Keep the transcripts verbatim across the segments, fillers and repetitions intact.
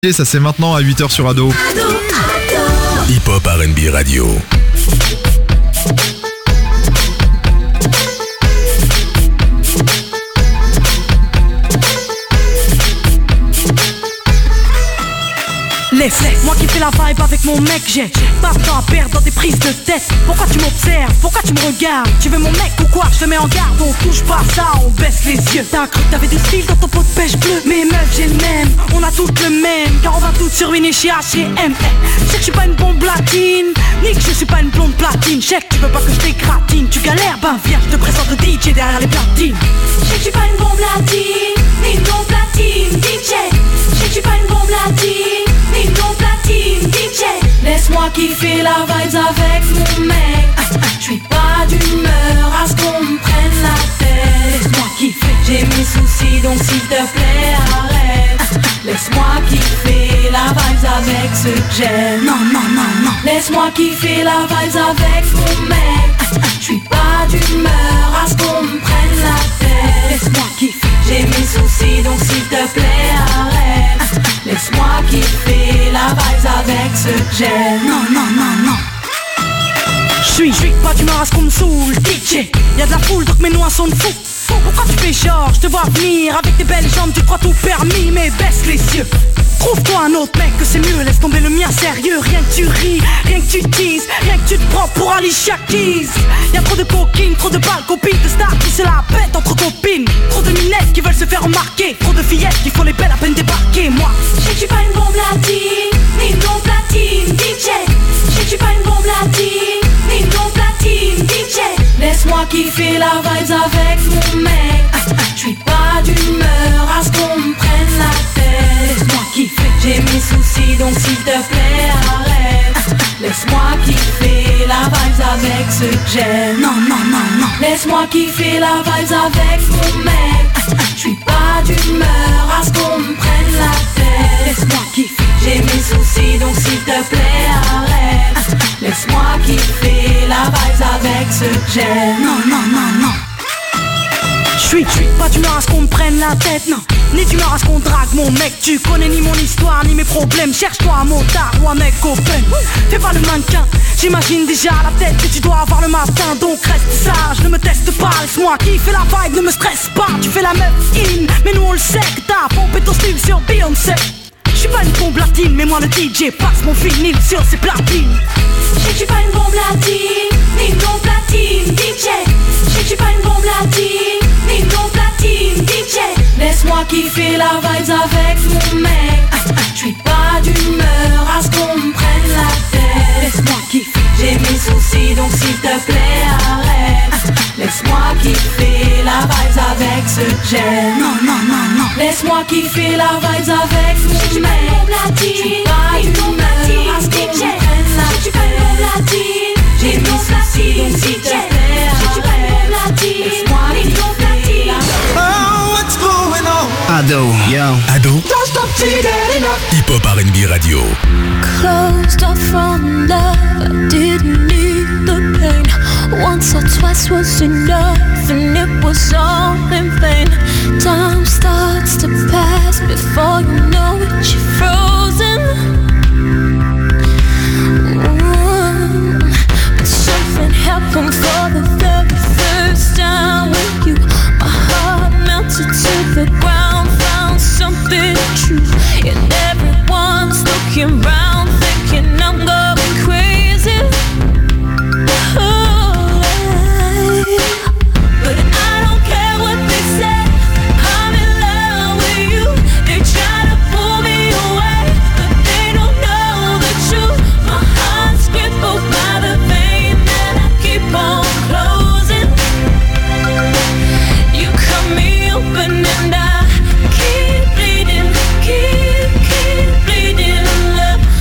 Et ça c'est maintenant à huit heures sur Ado. Hip Hop R and B Radio. Laisse, moi qui fais la vibe avec mon mec, j'ai pas de temps à perdre dans des prises de tête. Pourquoi tu m'observes, pourquoi tu me regardes? Tu veux mon mec ou quoi? Je te mets en garde, on touche pas ça, on baisse les yeux. T'as cru que t'avais du style dans ton pot de pêche bleu? Mais meuf j'ai le même, on a toutes le même, car on va toutes surviner chez H et M. Je sais que je suis pas une bombe latine, ni que je suis pas une blonde platine. Je sais que tu veux pas que je t'écratine, tu galères, ben viens, je te présente le D J derrière les platines. Je sais que je suis pas une bombe latine, ni une blonde platine, D J. Je sais que je suis pas une bombe latine, ni une blonde platine, D J. Laisse-moi kiffer la vibes avec mon mec. Je suis pas d'humeur à ce qu'on me prenne la tête. Laisse-moi kiffer, j'ai mes soucis donc s'il te plaît arrête. Laisse-moi kiffer la vibes avec ceux que j'aime. Non, non, non, non. Laisse-moi kiffer la vibes avec mon mec. Je suis pas d'humeur à ce qu'on me prenne la tête. Laisse-moi kiffer, j'ai mes soucis donc s'il te plaît arrête. Laisse-moi kiffer la vibes avec ceux que j'aime. non, non, non, non. J'suis, j'suis pas d'humeur à ce qu'on me saoule, D J. Y'a de la foule donc mes noix sont de fou. Pourquoi tu fais genre, je te vois venir avec tes belles jambes, tu crois tout permis, mais baisse les yeux. Trouve-toi un autre mec que c'est mieux, laisse tomber le mien sérieux. Rien que tu ris, rien que tu teases, rien que tu te prends pour Alicia Keys. Y'a trop de coquines, trop de balles, copines de stars qui se la pètent entre copines. Trop de minettes qui veulent se faire remarquer, trop de fillettes qui font les belles à peine débarquer. Moi, je sais que je suis pas une bombe latine, ni une blonde platine, D J. Je sais que je suis pas une bombe latine, ni une blonde platine, D J. Laisse-moi kiffer la vibes avec mon mec. Je suis pas d'humeur à ce qu'on me prenne la tête. Laisse-moi kiffer, j'ai mes soucis donc s'il te plaît arrête. Laisse-moi kiffer la vibes avec ceux que j'aime. non, non, non, non. Laisse-moi kiffer la vibes avec mon mec. Je suis pas d'humeur à ce qu'on me prenne la tête. Laisse-moi kiffer, j'ai mes soucis donc s'il te plaît arrête. Laisse-moi kiffer la vibes avec ceux que j'aime. non, non, non, non. J'suis, j'suis pas d'humeur à ce qu'on me prenne la tête, non. Ni d'humeur à ce qu'on drague mon mec. Tu connais ni mon histoire ni mes problèmes. Cherche-toi un motard ou un mec open. Fais pas le mannequin, j'imagine déjà la tête que tu dois avoir le matin. Donc reste sage, ne me teste pas. Laisse-moi kiffer la vibe, ne me stresse pas. Tu fais la meuf in, mais nous on le sait que t'as pompé ton style sur Beyoncé. J'suis pas une bombe latine, mais moi le D J passe mon vinyle sur ses platines. Je sais que je suis pas une bombe latine, ni une blonde platine, D J. Je sais que je suis pas une bombe latine, ni une blonde platine, D J. Laisse-moi kiffer la vibes avec mon mec. Je suis pas d'humeur à ce qu'on me prenne la tête. Laisse-moi kiffer, j'ai mes soucis donc s'il te plaît arrête. Laisse-moi kiffer la vibes avec ceux que j'aime. non, non, non, non. Laisse-moi kiffer la vibes avec mon mec. Je suis pas d'humeur à ce qu'on me prenne la tête. J'ai mes soucis donc s'il te plaît arrête. Laisse-moi kiffer la Oh, what's going on? Ado, yo. Ado. Don't stop till you get enough. Hip Hop R and B Radio. Closed off from love, I didn't need the pain. Once or twice was enough, and it was all in vain. Time starts to pass before you know it, you're frozen. Mm. But something happened for the very first time with you. My heart melted to the ground, found something true, and everyone's looking round, thinking I'm going crazy. Oh, but I don't care what they say. I'm in love with you. They try to pull me away, but they don't know the truth. My heart's crippled by the pain that I keep on closing. You cut me open and I keep bleeding, keep, keep bleeding. Love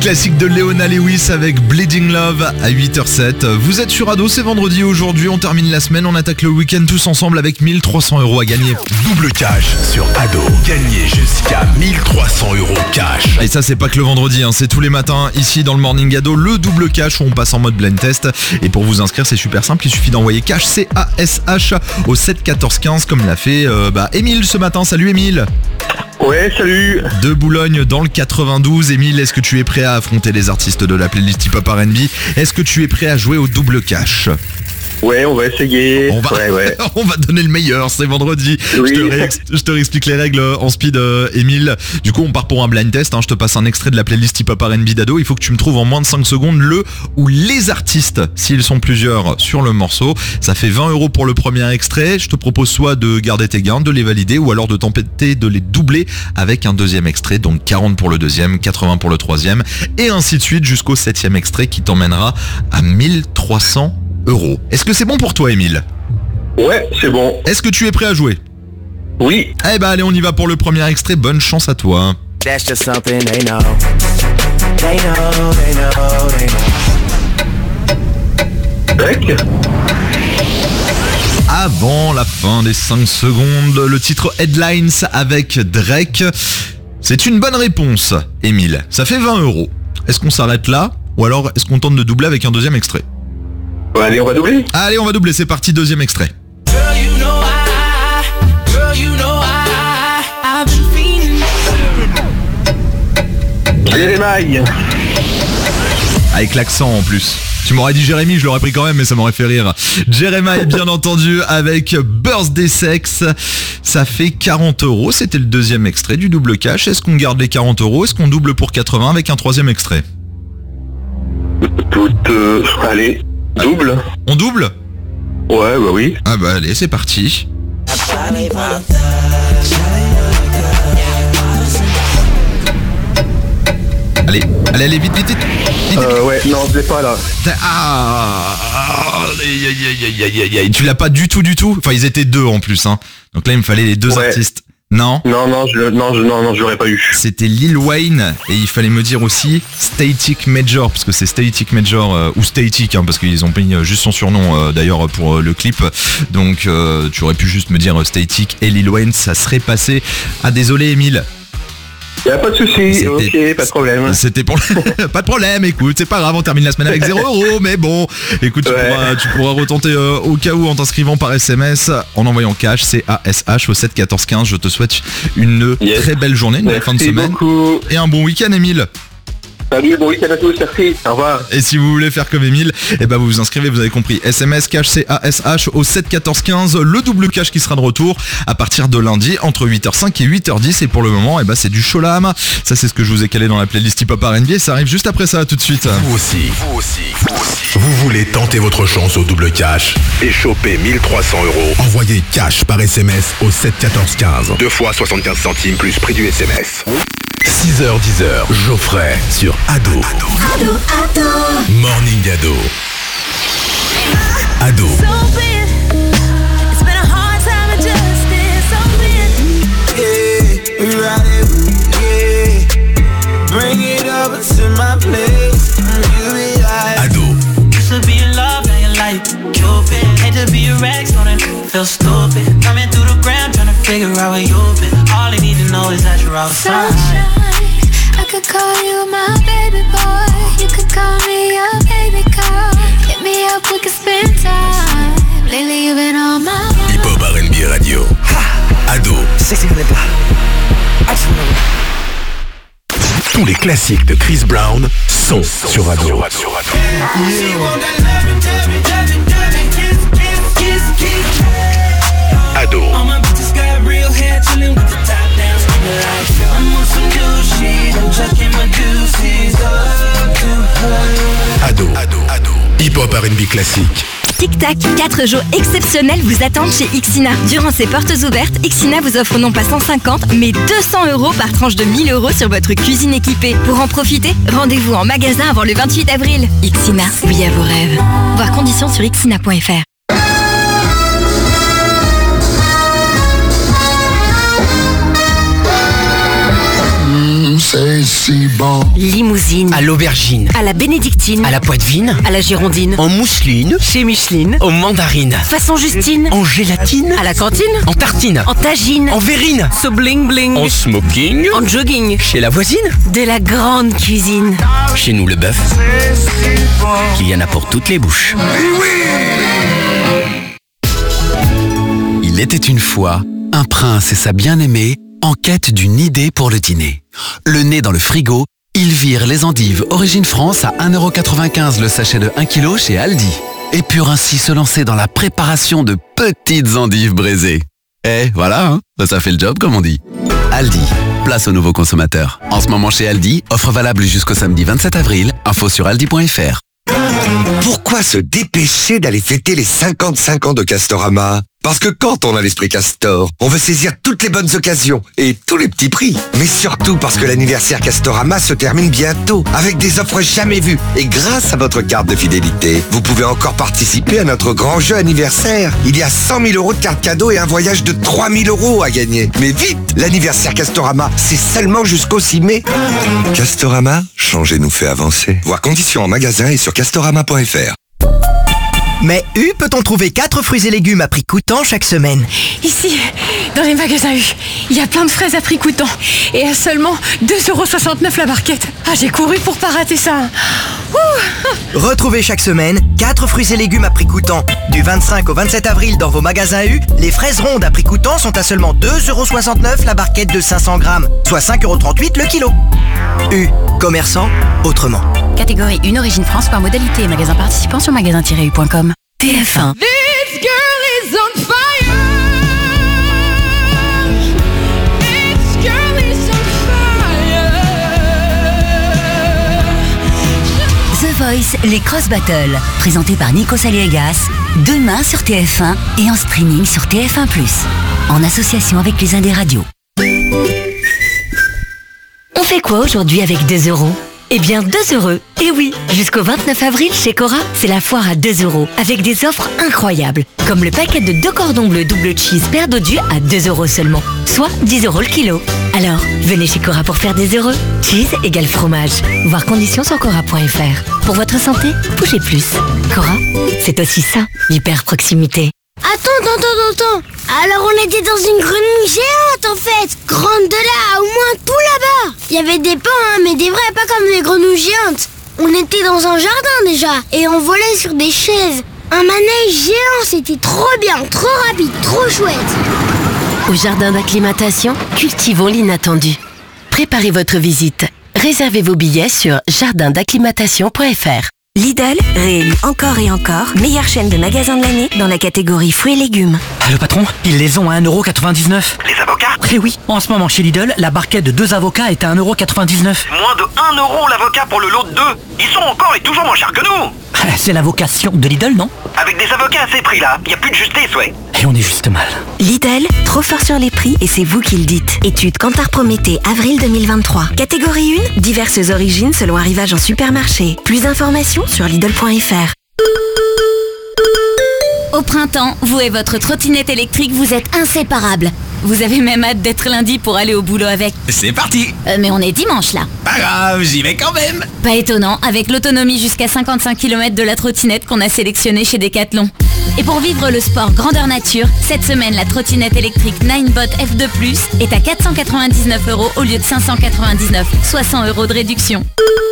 classique de Leona Lewis avec Bleeding Love à huit heures zéro sept. Vous êtes sur Ado, c'est vendredi aujourd'hui, on termine la semaine, on attaque le week-end tous ensemble avec mille trois cents euros à gagner. Double cash sur Ado. Gagnez jusqu'à mille trois cents euros cash. Et ça c'est pas que le vendredi, hein, c'est tous les matins ici dans le Morning Ado, le double cash où on passe en mode blind test. Et pour vous inscrire c'est super simple, il suffit d'envoyer cash C A S H au sept quatorze quinze comme l'a fait euh, bah, Émile ce matin. Salut Émile. Ouais, salut. De Boulogne dans le quatre-vingt-douze. Émile, est-ce que tu es prêt à affronter les artistes de la playlist hip-hop R and B? Est-ce que tu es prêt à jouer au double cash? Ouais, on va essayer. On va, ouais, ouais. on va donner le meilleur, c'est vendredi. Oui. Je, te réex- je te réexplique les règles en speed, euh, Émile. Du coup, on part pour un blind test. Hein. Je te passe un extrait de la playlist hip-hop R and B d'Ado. Il faut que tu me trouves en moins de cinq secondes le ou les artistes, s'ils sont plusieurs sur le morceau. Ça fait vingt euros pour le premier extrait. Je te propose soit de garder tes gains, de les valider, ou alors de t'empêter de les doubler avec un deuxième extrait. Donc quarante pour le deuxième, quatre-vingts pour le troisième, et ainsi de suite jusqu'au septième extrait qui t'emmènera à mille trois cents euros. Est-ce que c'est bon pour toi, Émile? Ouais, c'est bon. Est-ce que tu es prêt à jouer? Oui. Eh ben allez, on y va pour le premier extrait. Bonne chance à toi. That's just something they know. They know, they know, they know. Drake. Avant la fin des cinq secondes, le titre Headlines avec Drake. C'est une bonne réponse, Émile. Ça fait vingt euros. Est-ce qu'on s'arrête là? Ou alors est-ce qu'on tente de doubler avec un deuxième extrait? Ouais, allez, on va doubler. Allez, on va doubler, c'est parti, deuxième extrait. Jérémy. Avec l'accent en plus. Tu m'aurais dit Jérémy, je l'aurais pris quand même, mais ça m'aurait fait rire. Jérémy, bien entendu, avec Birthday Sex. Ça fait quarante euros. C'était le deuxième extrait du double cash. Est-ce qu'on garde les quarante euros? Est-ce qu'on double pour quatre-vingts avec un troisième extrait? Tout, euh, allez, double. On double? Ouais, bah oui. Ah bah allez, c'est parti. Allez, allez, allez, vite, vite, vite. vite. Euh, ouais, non, je l'ai pas là. Ah, aïe, aïe, aïe, aïe, aïe, aïe. Tu l'as pas du tout, du tout. Enfin, ils étaient deux en plus, hein. Donc là, il me fallait les deux Ouais. artistes. Non. Non, non, je, non, je, non, non, j'aurais pas eu. C'était Lil Wayne et il fallait me dire aussi Static Major parce que c'est Static Major euh, ou Static hein, parce qu'ils ont pris euh, juste son surnom euh, d'ailleurs pour euh, le clip. Donc euh, tu aurais pu juste me dire euh, Static et Lil Wayne, ça serait passé. Ah désolé Émile. Y'a pas de souci, C'était- ok, pas de problème. C'était pour le... pas de problème, écoute, c'est pas grave, on termine la semaine avec zéro euros, mais bon, écoute, tu, Ouais. pourras, tu pourras retenter euh, au cas où en t'inscrivant par S M S, en envoyant cash, C A S H au sept quatorze quinze. Je te souhaite une Yes. très belle journée, une belle fin de Merci semaine beaucoup. et un bon week-end, Émile. Salut, bon week-end à tous, merci. Au revoir. Et si vous voulez faire comme Émile, eh ben vous vous inscrivez, vous avez compris. S M S cash C A S H au sept quatorze quinze, le double cash qui sera de retour à partir de lundi entre huit heures cinq et huit heures dix. Et pour le moment, eh ben c'est du Sholam. Ça c'est ce que je vous ai calé dans la playlist hip-hop R and B. Ça arrive juste après ça, tout de suite. Vous aussi, vous aussi, vous aussi. Vous voulez tenter votre chance au double cash et choper mille trois cents euros? Envoyez cash par S M S au sept quatorze quinze. Deux fois soixante-quinze centimes plus prix du S M S. six heures dix heures, Geoffrey sur Ado. Ado, ado. Morning Ado. Ado. So bad. It's been a hard time adjusting. So bad. Yeah, we ride it, yeah. Bring it over to my place. You be like, Ado. Used to be in love, now you like Cupid. Hate to be a rag, starting to feel stupid. Coming through the ground, trying to figure out where you've been. All I need to know is that you're outside. Sunshine. I could call you my baby boy. You could call me your baby girl. Hit me up, we could spend time. Lately you've been on my mind. Hip Hop R and B Radio. Ado. Sexy on pas. I just wanna... Tous les classiques de Chris Brown sont sur Ado. she want that loving, loving, loving, loving, kiss, kiss, kiss, kiss. Ado. All my bitches got real hair, chillin' with the top down, screaming like I'm on some new shit, I'm chucking my deuces up to her. Ado. Ado. Ado. Hip Hop R and B classique. Tic Tac, quatre jours exceptionnels vous attendent chez Ixina. Durant ces portes ouvertes, Ixina vous offre non pas cent cinquante, mais deux cents euros par tranche de mille euros sur votre cuisine équipée. Pour en profiter, rendez-vous en magasin avant le vingt-huit avril. Ixina, oui à vos rêves. Voir conditions sur ixina point f r. c'est si bon. Limousine. À l'aubergine. À la bénédictine. À la poitevine. À la girondine. En mousseline. Chez Micheline. En mandarine. Façon Justine. En gélatine. À la cantine. En tartine. En tagine. En verrine. So bling bling. En smoking. En jogging. Chez la voisine. De la grande cuisine. Chez nous le bœuf. Il y en a pour toutes les bouches. Il était une fois un prince et sa bien-aimée en quête d'une idée pour le dîner. Le nez dans le frigo, ils virent les endives Origine France à un euro quatre-vingt-quinze le sachet de un kilo chez Aldi et purent ainsi se lancer dans la préparation de petites endives braisées. Eh, voilà, hein, ça fait le job comme on dit. Aldi, place aux nouveaux consommateurs. En ce moment chez Aldi, offre valable jusqu'au samedi vingt-sept avril, info sur aldi point f r. Pourquoi se dépêcher d'aller fêter les cinquante-cinq ans de Castorama ? Parce que quand on a l'esprit Castor, on veut saisir toutes les bonnes occasions et tous les petits prix. Mais surtout parce que l'anniversaire Castorama se termine bientôt avec des offres jamais vues. Et grâce à votre carte de fidélité, vous pouvez encore participer à notre grand jeu anniversaire. Il y a cent mille euros de cartes cadeaux et un voyage de trois mille euros à gagner. Mais vite, l'anniversaire Castorama, c'est seulement jusqu'au six mai. Castorama, changer nous fait avancer. Voir conditions en magasin et sur castorama point f r. Mais U peut-on trouver quatre fruits et légumes à prix coûtant chaque semaine? Ici, dans les magasins U, il y a plein de fraises à prix coûtant et à seulement deux euros soixante-neuf la barquette. Ah, j'ai couru pour pas rater ça. Ouh. Retrouvez chaque semaine quatre fruits et légumes à prix coûtant. Du vingt-cinq au vingt-sept avril dans vos magasins U, les fraises rondes à prix coûtant sont à seulement deux euros soixante-neuf la barquette de cinq cents grammes, soit cinq euros trente-huit le kilo. U, commerçant autrement. Catégorie un Origine France par modalité et magasin participant sur magasin tiret u point com. T F un. This girl is on fire. This girl is on The Voice, les Cross Battles, présenté par Nico Saliegas, demain sur T F un et en streaming sur T F un plus, en association avec les Indes Radios. On fait quoi aujourd'hui avec deux euros ? Eh bien, deux heureux. Et oui, jusqu'au vingt-neuf avril, chez Cora, c'est la foire à deux euros, avec des offres incroyables. Comme le paquet de deux cordons bleus double cheese paire d'odieux à deux euros seulement, soit dix euros le kilo. Alors, venez chez Cora pour faire des heureux. Cheese égale fromage. Voir conditions sur cora point f r. Pour votre santé, bougez plus. Cora, c'est aussi ça, l'hyper proximité. Attends, attends, attends, attends. Alors on était dans une grenouille géante en fait. Grande de là, au moins tout là-bas. Il y avait des pans, hein, mais des vrais, pas comme les grenouilles géantes. On était dans un jardin déjà, et on volait sur des chaises. Un manège géant, c'était trop bien, trop rapide, trop chouette. Au jardin d'acclimatation, cultivons l'inattendu. Préparez votre visite. Réservez vos billets sur jardin d'acclimatation point f r. Lidl réélu encore et encore meilleure chaîne de magasins de l'année dans la catégorie fruits et légumes. Ah, le patron, ils les ont à un euro quatre-vingt-dix-neuf. Les avocats ? Eh oui, en ce moment chez Lidl, la barquette de deux avocats est à un euro quatre-vingt-dix-neuf. Moins de un euro l'avocat pour le lot de deux. Ils sont encore et toujours moins chers que nous. C'est la vocation de Lidl, non ? Avec des avocats à ces prix-là, il n'y a plus de justesse, ouais. Et on est juste mal. Lidl, trop fort sur les prix et c'est vous qui le dites. Étude Kantar Prométhée, avril deux mille vingt-trois. Catégorie un, diverses origines selon arrivage en supermarché. Plus d'informations sur lidl point f r. Au printemps, vous et votre trottinette électrique, vous êtes inséparables. Vous avez même hâte d'être lundi pour aller au boulot avec. C'est parti. Euh, mais on est dimanche là. Pas grave, j'y vais quand même. Pas étonnant, avec l'autonomie jusqu'à cinquante-cinq kilomètres de la trottinette qu'on a sélectionnée chez Decathlon. Et pour vivre le sport grandeur nature, cette semaine, la trottinette électrique Ninebot F deux plus est à quatre cent quatre-vingt-dix-neuf euros au lieu de cinq cent quatre-vingt-dix-neuf, soit cent euros de réduction.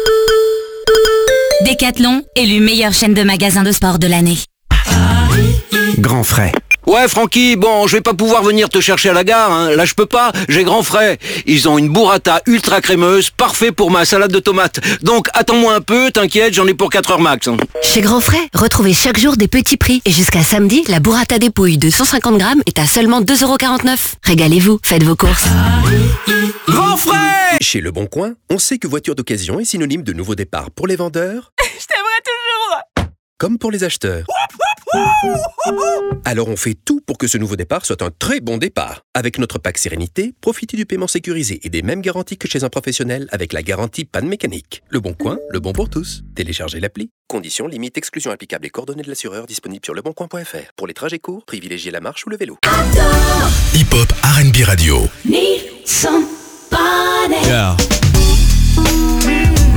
Decathlon, élu meilleure chaîne de magasins de sport de l'année. Grand frais. Ouais, Francky, bon, je vais pas pouvoir venir te chercher à la gare, hein. Là je peux pas, j'ai grand frais. Ils ont une burrata ultra crémeuse, parfait pour ma salade de tomates. Donc attends-moi un peu, t'inquiète, j'en ai pour quatre heures max. Hein. Chez Grand Frais, retrouvez chaque jour des petits prix. Et jusqu'à samedi, la burrata dépouille de cent cinquante grammes est à seulement deux euros quarante-neuf. Régalez-vous, faites vos courses. Grand frais. Chez Le Bon Coin, on sait que voiture d'occasion est synonyme de nouveau départ pour les vendeurs. Je t'aimerai toujours. Comme pour les acheteurs. Alors on fait tout pour que ce nouveau départ soit un très bon départ. Avec notre pack Sérénité, profitez du paiement sécurisé et des mêmes garanties que chez un professionnel avec la garantie panne mécanique. Le Bon Coin, le bon pour tous. Téléchargez l'appli. Conditions, limites, exclusions applicables et coordonnées de l'assureur disponibles sur leboncoin point f r. Pour les trajets courts, privilégiez la marche ou le vélo. Hip-hop R and B Radio. Need somebody. Yeah.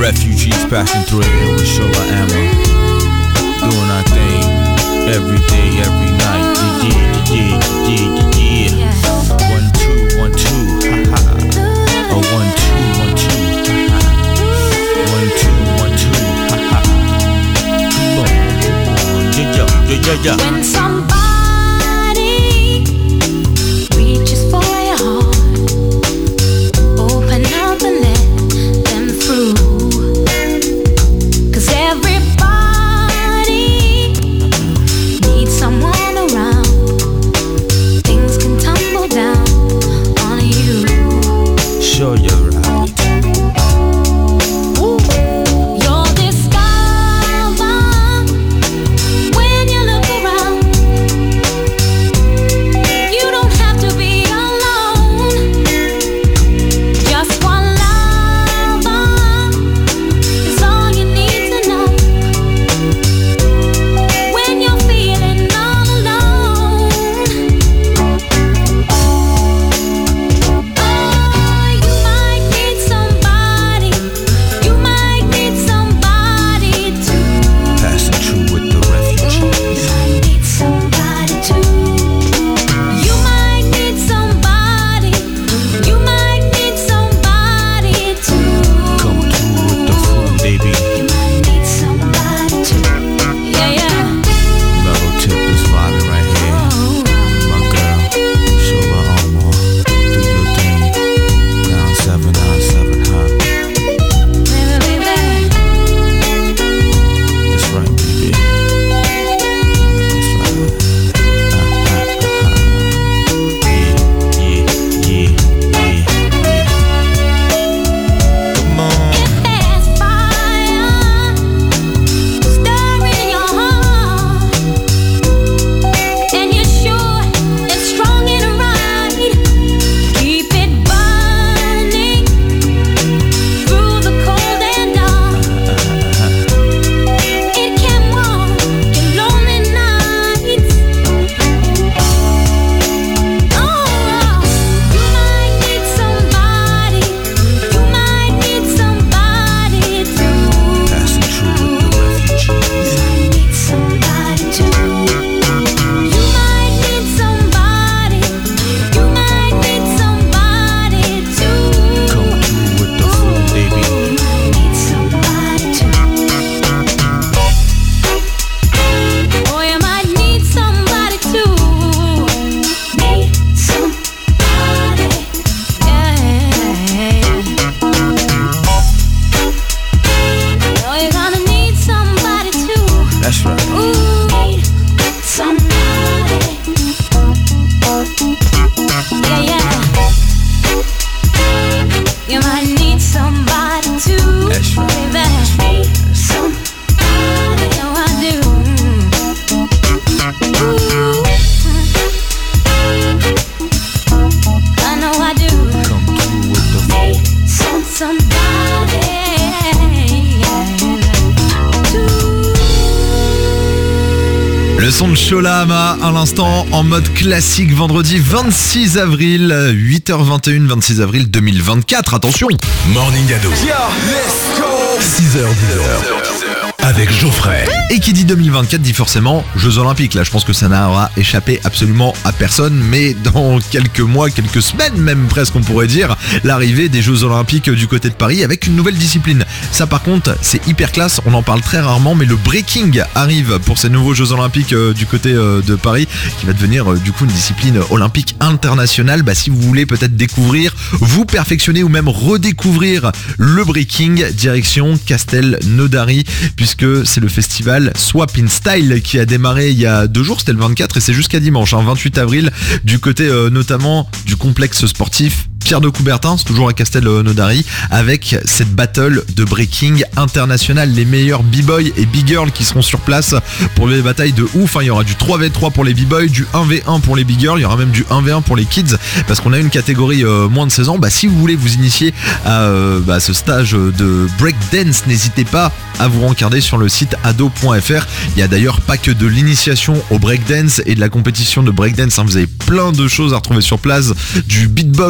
Refugees passing through here with Shola Amma, doing our thing every day, every night. Yeah, yeah, yeah, yeah, yeah, yeah. One two, one two, ha ha. Oh, one two, one two, ha ha. One two, one two, ha ha. Come on, come on, yeah, yeah, yeah, yeah, yeah. When somebody reaches for your heart, open up and let them through. 'Cause everybody needs someone around. Things can tumble down on you. Sure, you're right. You'll discover when you look around, you don't have to be alone. Just one lover is all you need to know. When you're feeling all alone, oh, you might need somebody. You might need somebody to. Passing through with the refugees. Need somebody to. You might need somebody. You might need somebody to. Come through with the food, baby. You might need somebody to. Yeah, yeah. Mellow tip is vibing right here. My girl, Shola Amma, do your thing. Nine seven nine seven, huh? Baby, baby. That's right, baby. That's right. Uh, uh, uh, uh. Yeah, yeah, yeah, yeah, yeah. Come on. There's fire stirring in your heart, and you're sure it's strong and right. Keep it burning through the cold and dark. It can warm your lonely nights. Oh, you might need somebody. You might need somebody to. Passing through with the refugees. Need somebody to. You might need somebody. You might need somebody to. Come through with the food, baby. You might need somebody to. Oh, you might need somebody to. Need somebody. Yeah. Oh, you're gonna need somebody too. That's right. Ooh, need somebody. Yeah, yeah. You might need somebody too. That's right. Baby, need somebody. No, I do. Ooh, I know I do. Come through with the food. Need some somebody. Le son de Shola Amma à l'instant en mode classique vendredi vingt-six avril, huit heures vingt et une, vingt-six avril deux mille vingt-quatre. Attention. Morning Ado. six heures dix heures. Avec Geoffrey. Et qui dit deux mille vingt-quatre dit forcément Jeux Olympiques. Là, je pense que ça n'aura échappé absolument à personne. Mais dans quelques mois, quelques semaines même presque, on pourrait dire, l'arrivée des Jeux Olympiques du côté de Paris avec une nouvelle discipline. Ça, par contre, c'est hyper classe. On en parle très rarement, mais le breaking arrive pour ces nouveaux Jeux Olympiques euh, du côté euh, de Paris, qui va devenir euh, du coup une discipline olympique internationale. Bah, si vous voulez peut-être découvrir, vous perfectionner ou même redécouvrir le breaking, direction Castelnaudary, puisque c'est le festival Swap in Style qui a démarré il y a deux jours, c'était le vingt-quatre et c'est jusqu'à dimanche, hein, vingt-huit avril, du côté euh, notamment du complexe sportif Pierre de Coubertin, c'est toujours à Castelnaudary, avec cette battle de breaking international. Les meilleurs b-boys et b-girls qui seront sur place pour les batailles de ouf. Il y aura du trois v trois pour les b-boys, du un v un pour les b-girls, il y aura même du un v un pour les kids, parce qu'on a une catégorie euh, moins de seize ans. Bah, si vous voulez vous initier à euh, bah, ce stage de breakdance, n'hésitez pas à vous rencarder sur le site ado point f r. Il y a d'ailleurs pas que de l'initiation au breakdance et de la compétition de breakdance, hein. Vous avez plein de choses à retrouver sur place, du beatbox, du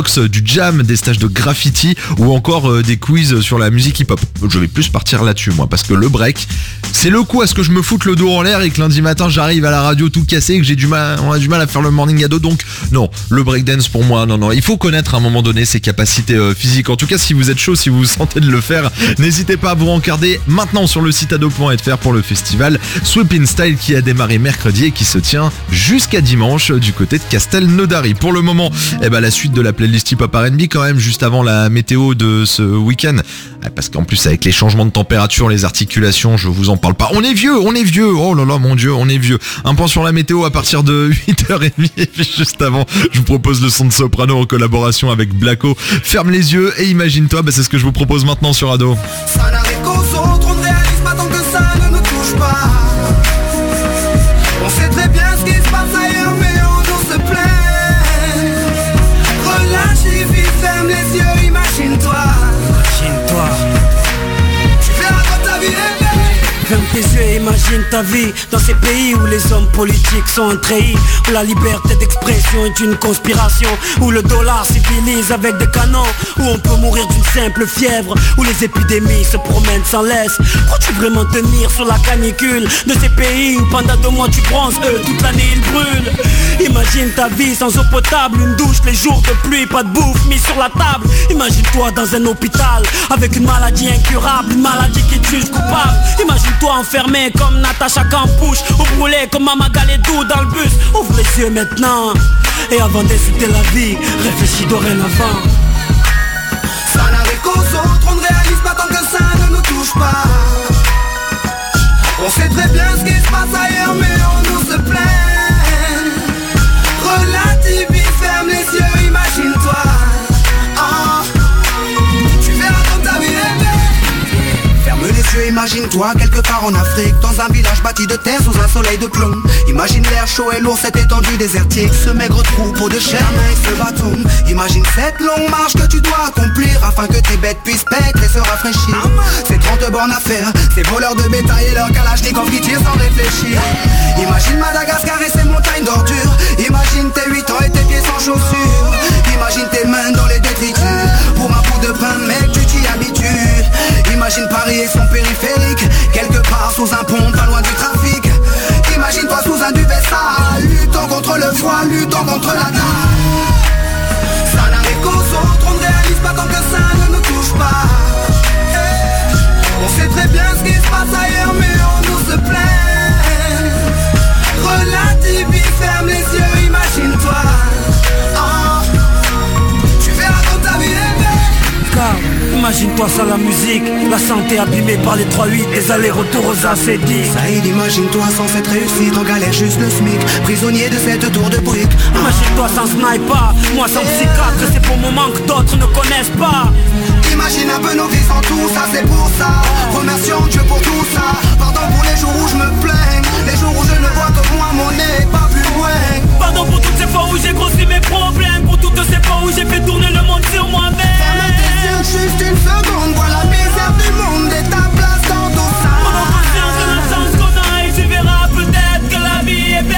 jam, des stages de graffiti ou encore euh, des quiz sur la musique hip-hop. Je vais plus partir là-dessus moi parce que le break, c'est le coup à ce que je me foute le dos en l'air et que lundi matin j'arrive à la radio tout cassé et que j'ai du mal, on a du mal à faire le morning ado. Donc non, le breakdance pour moi, non non, il faut connaître à un moment donné ses capacités euh, physiques. En tout cas, si vous êtes chaud, si vous vous sentez de le faire, n'hésitez pas à vous rencarder maintenant sur le site ado point f r pour le festival Sweep in Style qui a démarré mercredi et qui se tient jusqu'à dimanche du côté de Castelnaudary. Pour le moment, eh ben la suite de la playlist hip-hop R and B quand même, juste avant la météo de ce week-end. Parce qu'en plus avec les changements de température, les articulations, je vous en parle pas. On est vieux, on est vieux, oh là là mon dieu, on est vieux. Un point sur la météo à partir de huit heures trente et puis juste avant, je vous propose le son de soprano en collaboration avec Blacko. Ferme les yeux et imagine-toi, bah c'est ce que je vous propose maintenant sur Ado. Ça n'arrive qu'aux autres, on ne réalise pas tant que ça ne nous touche pas. On sait très bien ce qui se passe ailleurs, mais on nous se plaît. Relativise, ferme les yeux, imagine-toi. Imagine-toi. Tu verras quand ta vie est belle. Ferme tes yeux et imagine ta vie dans ces pays où les hommes politiques sont un treillis, où la liberté d'expression est une conspiration, où le dollar civilise avec des canons, où on peut mourir d'une simple fièvre, où les épidémies se promènent sans laisse. Crois-tu vraiment tenir sur la canicule de ces pays où pendant deux mois tu bronzes, eux toute l'année ils brûlent? Imagine ta vie sans eau potable, une douche les jours de pluie, pas de bouffe mise sur la table. Imagine-toi dans un hôpital avec une maladie incurable, une maladie qui te juge coupable. Imagine-toi enfermé comme Natacha Campouche, ou brûlé comme Mama Galedou dans le bus. Ouvre les yeux maintenant, et avant d'insulter la vie, réfléchis dorénavant. Ça n'arrive qu'aux autres, on ne réalise pas tant que ça ne nous touche pas. On sait très bien ce qui se passe ailleurs, mais on nous se plaît. Relativise, ferme les yeux, imagine-toi. Oh. Tu verras comme ta vie est belle. Ferme les yeux, imagine-toi quelque part en Afrique, dans un village bâti de terre sous un soleil de plomb. Imagine l'air chaud et lourd, cette étendue désertique, ce maigre troupeau de chair et ce bâton. Imagine cette longue marche que tu dois accomplir afin que tes bêtes puissent paître et se rafraîchir. Ces trente bornes à faire, ces voleurs de bétail et leurs kalachnikov qui tirent sans réfléchir. Imagine Madagascar et ses montagnes d'ordures. Imagine tes huit ans et tes pieds sans chaussures. Imagine tes mains dans les détritus. Pour un bout de pain, mec, tu t'y habitues. Imagine Paris et son périphérique, quelque part sous un pont, pas loin du trafic. Imagine-toi sous un duvet sale, luttant contre le froid, luttant contre la dalle. Ça n'arrive qu'aux autres, on ne réalise pas tant que ça ne nous touche pas. On sait très bien ce qui se passe ailleurs, mais on nous se plaît. Relativise, ferme les yeux, imagine-toi. Oh. Tu verras comme ta vie est belle. Car imagine-toi sans la musique, la santé abîmée par les trois huit, les allers-retours aux acédiques. Saïd, imagine-toi sans cette réussite, en galère juste le SMIC, prisonnier de cette tour de briques. Imagine-toi sans sniper, moi sans psychiatre, ces beaux moments que d'autres ne connaissent pas. Imagine un peu nos vies sans tout ça, c'est pour ça. Remercions Dieu pour tout ça. Pardon pour les jours où je me plains, les jours où je ne vois que moi, mon nez pas plus loin. Pardon pour toutes ces fois où j'ai grossi mes problèmes, pour toutes ces fois où j'ai fait tourner le monde sur moi-même. Ferme tes yeux juste une seconde, vois la misère du monde et ta place dans tout ça. Prends conscience de la chance qu'on a et tu verras peut-être que la vie est belle.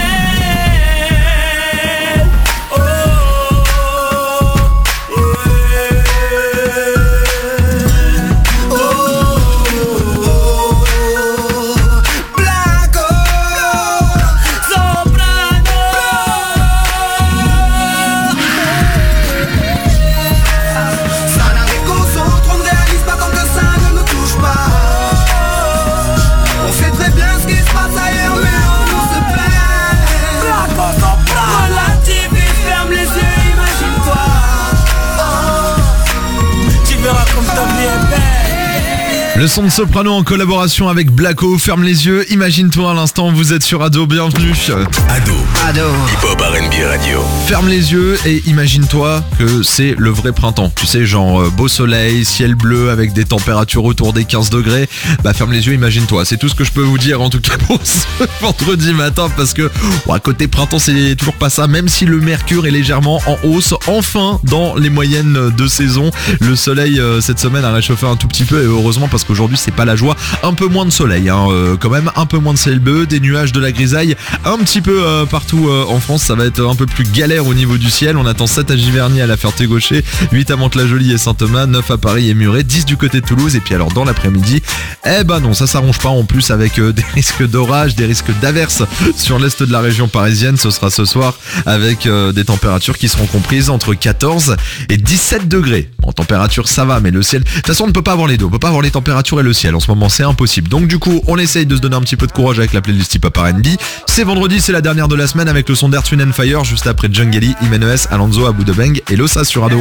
Le son de soprano en collaboration avec Blacko, ferme les yeux, imagine-toi à l'instant, vous êtes sur Ado, bienvenue. Ado, Ado, hip-hop R and B radio. Ferme les yeux et imagine-toi que c'est le vrai printemps. Tu sais, genre euh, beau soleil, ciel bleu avec des températures autour des quinze degrés. Bah ferme les yeux, imagine-toi. C'est tout ce que je peux vous dire en tout cas pour ce vendredi matin parce que ouais, côté printemps c'est toujours pas ça, même si le mercure est légèrement en hausse. Enfin dans les moyennes de saison, le soleil euh, cette semaine a réchauffé un tout petit peu et heureusement parce qu'aujourd'hui c'est pas la joie. Un peu moins de soleil, hein, euh, quand même, un peu moins de ciel bleu, des nuages, de la grisaille, un petit peu euh, partout euh, en France. Ça va être un peu plus galère au niveau du ciel. On attend sept à Giverny, à la Ferté-Gaucher, huit à Mantes-la-Jolie et Saint-Thomas, neuf à Paris et Muret, dix du côté de Toulouse. Et puis alors dans l'après-midi, eh ben non, ça s'arrange pas en plus avec euh, des risques d'orage, des risques d'averses sur l'est de la région parisienne. Ce sera ce soir avec euh, des températures qui seront comprises entre quatorze et dix-sept degrés. En température ça va, mais le ciel, de toute façon on ne peut pas avoir les deux, on peut pas avoir les températures et le ciel en ce moment, c'est impossible. Donc du coup on essaye de se donner un petit peu de courage avec la playlist Hip Hop R and B. C'est vendredi, c'est la dernière de la semaine avec le son d'Earth, Wind and Fire, juste après Djungeli, Imenes, Alonso, Abu Debeng et Losa sur Ado.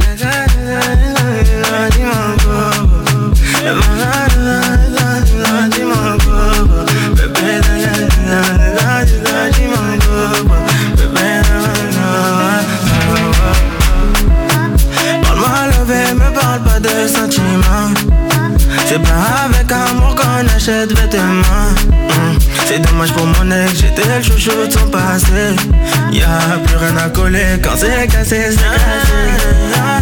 De sentiments, c'est pas avec amour qu'on achète vêtements. mmh. C'est dommage pour mon ex, j'étais le chouchou de son passé. Y'a plus rien à coller quand c'est cassé, c'est cassé.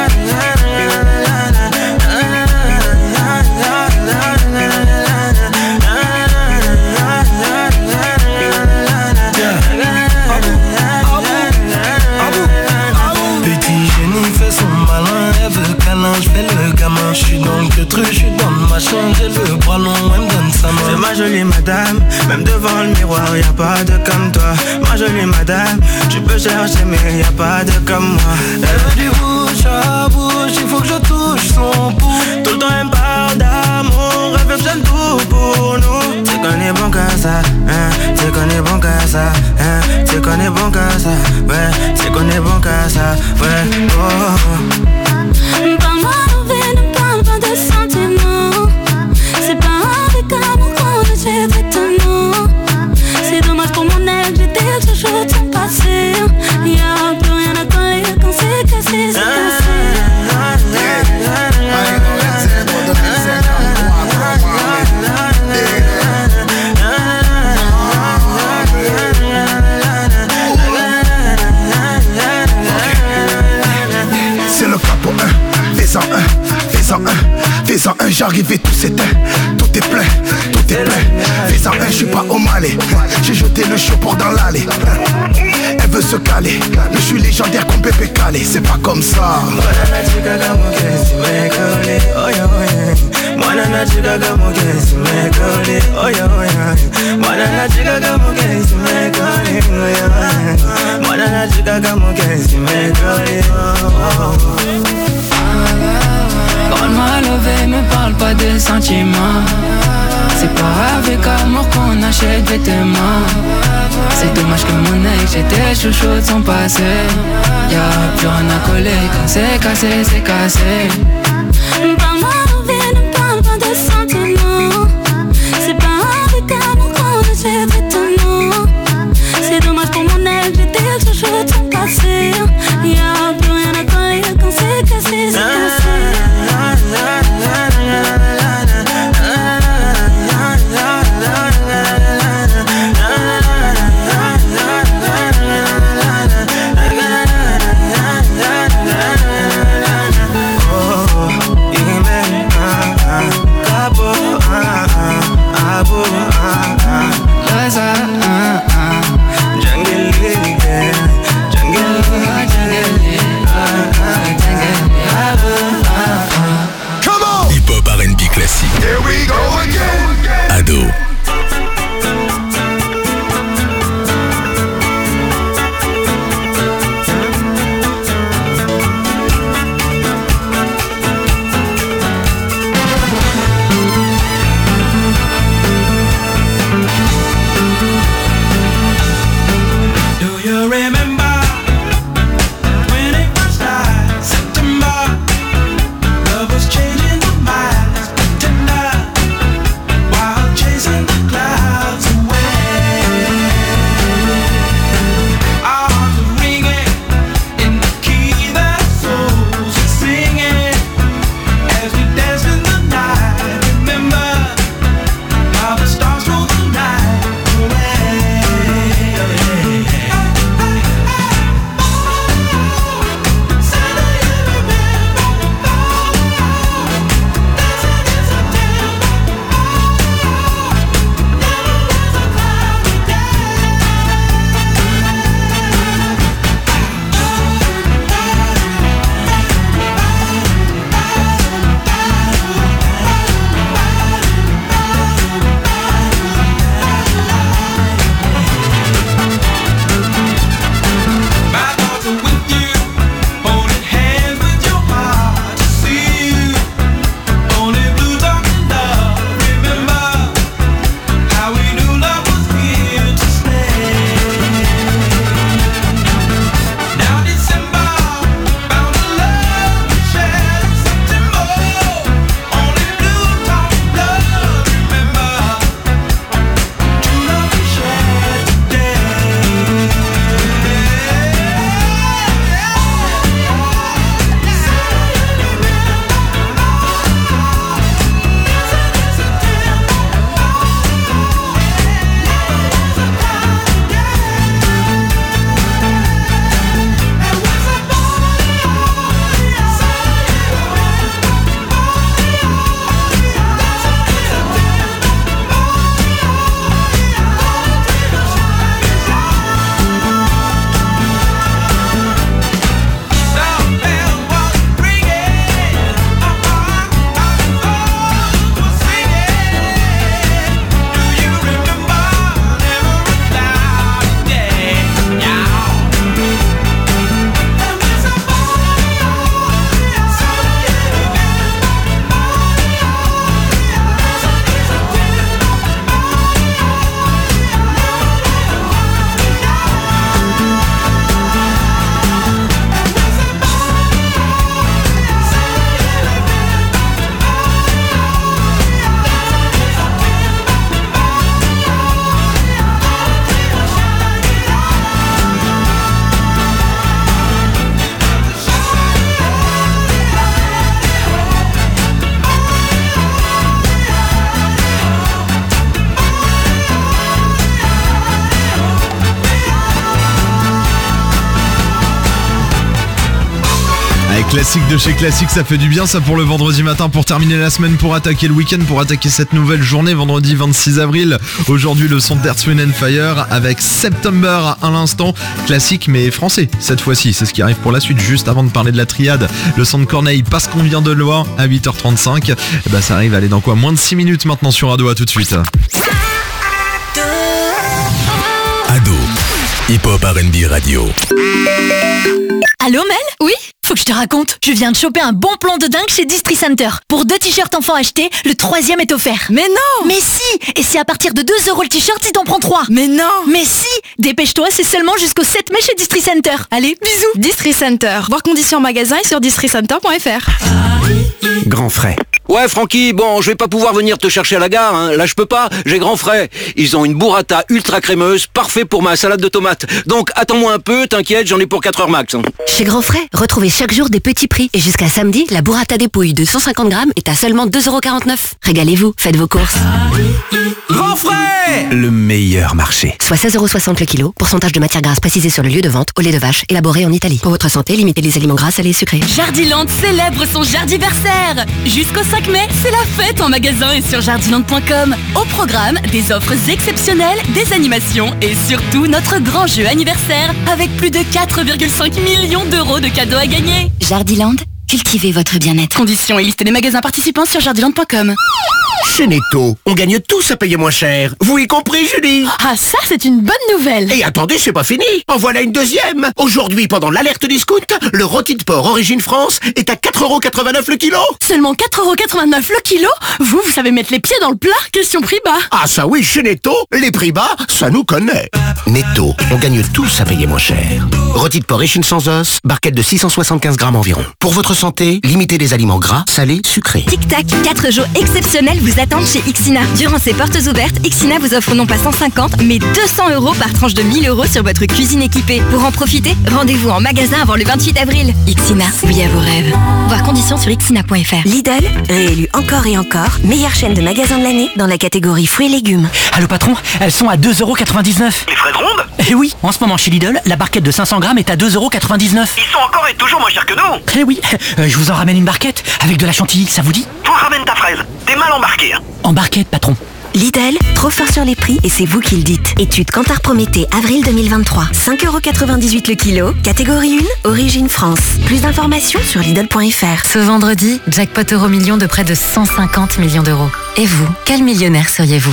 Je fais le gamin, je suis dans le truc, je suis dans ma chambre, j'ai le bras long, elle me donne sa main. C'est ma jolie madame, même devant le miroir, y'a pas de comme toi. Ma jolie madame, tu peux chercher mais y'a pas de comme moi. Elle veut du bouche à bouche, il faut que je touche son pouce. Tout le temps elle me parle d'amour, elle veut que j'aime tout pour nous. C'est qu'on est bon qu'à ça, hein, c'est qu'on est bon qu'à ça, hein, c'est qu'on est bon qu'à ça, ouais, c'est qu'on est bon qu'à ça, ouais, oh. Parle-moi d'envie, ne parle pas de sentiments. C'est pas avec amour qu'on achète vêtements. C'est dommage pour mon ex, j'étais toujours de son passé. Y'a plus rien à coller quand c'est cassé, c'est cassé. C'est le capo un, fais-en un, fais-en un, fais-en un, j'arrive et tout s'éteint. Tout est plein, tout est plein. Fais-en un, je suis pas au Malais. J'ai jeté le chopper dans l'allée. Elle veut se caler, mais je suis légendaire comme Pépé Calé. C'est pas comme ça. Parle-moi levé, me parle pas de sentiments. C'est pas avec amour qu'on achète vêtements. C'est dommage que mon ex, j'étais chouchou de son passé. Y'a plus rien à coller quand c'est cassé, c'est cassé. Parle-moi d'envie, ne parle pas de sentiments. C'est pas avec amour qu'on achète vêtements. C'est dommage pour mon ex, j'étais chouchou de son passé. Y'a plus rien à coller quand c'est cassé, c'est cassé. Capo Avec classique de chez classique, ça fait du bien ça pour le vendredi matin, pour terminer la semaine, pour attaquer le week-end, pour attaquer cette nouvelle journée, vendredi vingt-six avril. Aujourd'hui le son d'Earth, Wind and Fire avec September à l'instant, classique mais français cette fois-ci, c'est ce qui arrive pour la suite. Juste avant de parler de la triade, le son de Corneille, Parce qu'on vient de loin à huit heures trente-cinq. Et bah ça arrive, allez dans quoi, moins de six minutes maintenant sur Ado, à tout de suite. Ado, hip-hop R and B radio. Allô Mel? Oui? Faut que je te raconte, je viens de choper un bon plan de dingue chez Distri Center. Pour deux t-shirts enfants achetés, le troisième est offert. Mais non! Mais si! Et c'est à partir de deux euros le t-shirt si t'en prends trois. Mais non! Mais si! Dépêche-toi, c'est seulement jusqu'au sept mai chez Distri Center. Allez, bisous! Distri Center. Voir conditions en magasin et sur distri center point f r. Grand frais. Ouais Francky, bon je vais pas pouvoir venir te chercher à la gare, hein. Là je peux pas, j'ai grand frais. Ils ont une burrata ultra crémeuse, parfait pour ma salade de tomates. Donc attends-moi un peu, t'inquiète, j'en ai pour quatre heures max. Chez Grand Frais, retrouvez chaque jour des petits prix. Et jusqu'à samedi, la burrata dépouille de cent cinquante grammes est à seulement deux euros quarante-neuf. Régalez-vous, faites vos courses. Grand frais! Le meilleur marché. Soit seize euros soixante le kilo, pourcentage de matière grasse précisé sur le lieu de vente, au lait de vache, élaboré en Italie. Pour votre santé, limitez les aliments gras, salés et sucrés. Jardiland célèbre son jardiversaire. Jusqu'au cinq mai, c'est la fête en magasin et sur jardiland point com. Au programme, des offres exceptionnelles, des animations et surtout notre grand jeu anniversaire avec plus de quatre virgule cinq millions d'euros de cadeaux à gagner. Jardiland, cultivez votre bien-être. Conditions et liste des magasins participants sur jardiland point com. Chez Netto, on gagne tous à payer moins cher. Vous y compris, Julie? Ah, ça, c'est une bonne nouvelle. Et attendez, c'est pas fini. En voilà une deuxième. Aujourd'hui, pendant l'alerte discount, le rôti de porc Origine France est à quatre euros quatre-vingt-neuf le kilo. Seulement quatre euros quatre-vingt-neuf le kilo? Vous, vous savez mettre les pieds dans le plat? Question prix bas. Ah ça oui, chez Netto, les prix bas, ça nous connaît. Netto, on gagne tous à payer moins cher. Rôti de porc Origine sans os, barquette de six cent soixante-quinze grammes environ. Pour votre santé, limitez les aliments gras, salés, sucrés. Tic Tac, quatre jours exceptionnels vous attendent chez Ixina. Durant ses portes ouvertes, Ixina vous offre non pas cent cinquante, mais deux cents euros par tranche de mille euros sur votre cuisine équipée. Pour en profiter, rendez-vous en magasin avant le vingt-huit avril. Ixina, oui à vos rêves. Voir conditions sur ixina point f r. Lidl, réélu encore et encore, meilleure chaîne de magasins de l'année dans la catégorie fruits et légumes. Allô patron, elles sont à deux euros quatre-vingt-dix-neuf. Les fraises rondes? Eh oui, en ce moment chez Lidl, la barquette de cinq cents grammes est à deux euros quatre-vingt-dix-neuf. Ils sont encore et toujours moins chers que nous. Eh oui, euh, je vous en ramène une barquette avec de la chantilly, ça vous dit? Toi ramène ta fraise, t'es mal embarqué. Hein. En barquette patron. Lidl, trop fort sur les prix et c'est vous qui le dites. Étude Kantar Prométhée, avril deux mille vingt-trois. cinq euros quatre-vingt-dix-huit le kilo. Catégorie un, Origine France. Plus d'informations sur Lidl point f r. Ce vendredi, jackpot euro million de près de cent cinquante millions d'euros. Et vous, quel millionnaire seriez-vous?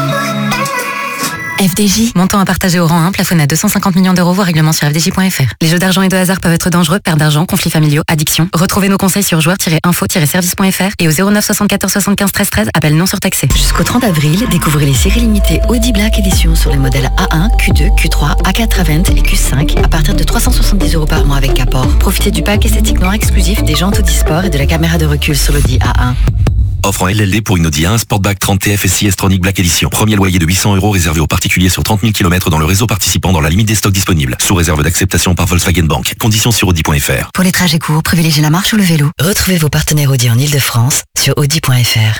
F D J, montant à partager au rang un, plafonné à deux cent cinquante millions d'euros, voire règlement sur f d j point f r. Les jeux d'argent et de hasard peuvent être dangereux, perte d'argent, conflits familiaux, addiction. Retrouvez nos conseils sur joueurs tiret info tiret service point f r et au zéro neuf soixante-quatorze soixante-quinze treize treize, appel non surtaxé. Jusqu'au trente avril, découvrez les séries limitées Audi Black Edition sur les modèles A un, Q deux, Q trois, A quatre Avant et Q cinq à partir de trois cent soixante-dix euros par mois avec apport. Profitez du pack esthétique noir exclusif, des jantes Audi Sport et de la caméra de recul sur l'Audi A un. Offre en L L D pour une Audi A un Sportback trente T F S I S-Tronic Black Edition. Premier loyer de huit cents euros réservé aux particuliers sur trente mille kilomètres dans le réseau participant dans la limite des stocks disponibles. Sous réserve d'acceptation par Volkswagen Bank. Conditions sur Audi point f r. Pour les trajets courts, privilégiez la marche ou le vélo. Retrouvez vos partenaires Audi en Ile-de-France sur audi point f r.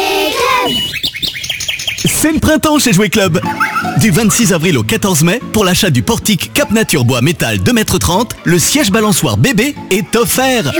C'est le printemps chez Jouet Club. Du vingt-six avril au quatorze mai, pour l'achat du portique Cap Nature Bois Métal deux mètres trente, le siège balançoire bébé est offert.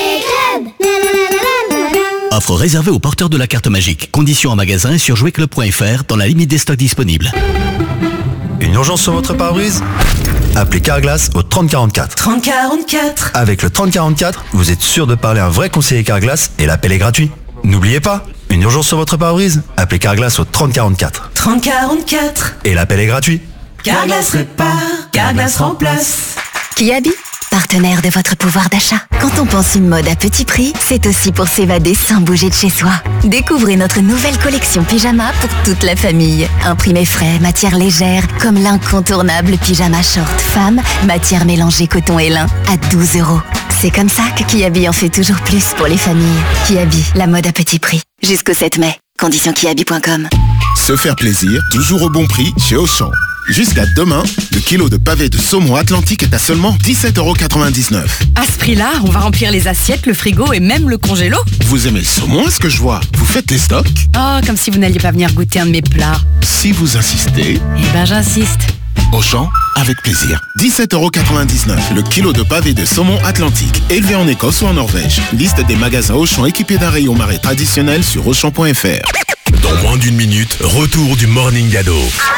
Offre réservée aux porteurs de la carte magique. Conditions en magasin et sur jouet club point f r dans la limite des stocks disponibles. Une urgence sur votre pare-brise? Appelez Carglass au trente quarante-quatre. trente quarante-quatre. Avec le trente quarante-quatre, vous êtes sûr de parler à un vrai conseiller Carglass et l'appel est gratuit. N'oubliez pas, une urgence sur votre pare-brise? Appelez Carglass au trente quarante-quatre. trente quarante-quatre. Et l'appel est gratuit. Carglass répare, Carglass remplace. Kiabi, partenaire de votre pouvoir d'achat. Quand on pense une mode à petit prix, c'est aussi pour s'évader sans bouger de chez soi. Découvrez notre nouvelle collection pyjama pour toute la famille. Imprimé frais, matière légère, comme l'incontournable pyjama short femme, matière mélangée coton et lin, à douze euros. C'est comme ça que Kiabi en fait toujours plus pour les familles. Kiabi, la mode à petit prix. Jusqu'au sept mai. Conditions kiabi point com. Se faire plaisir, toujours au bon prix chez Auchan. Jusqu'à demain, le kilo de pavé de saumon atlantique est à seulement dix-sept euros quatre-vingt-dix-neuf. À ce prix-là, on va remplir les assiettes, le frigo et même le congélo. Vous aimez le saumon, est-ce que je vois? Vous faites les stocks? Oh, comme si vous n'alliez pas venir goûter un de mes plats. Si vous insistez... Eh ben j'insiste. Auchan, avec plaisir. dix-sept euros quatre-vingt-dix-neuf le kilo de pavés de saumon atlantique, élevé en Écosse ou en Norvège. Liste des magasins Auchan équipés d'un rayon marais traditionnel sur auchan point f r. Dans moins d'une minute, retour du Morning Ado.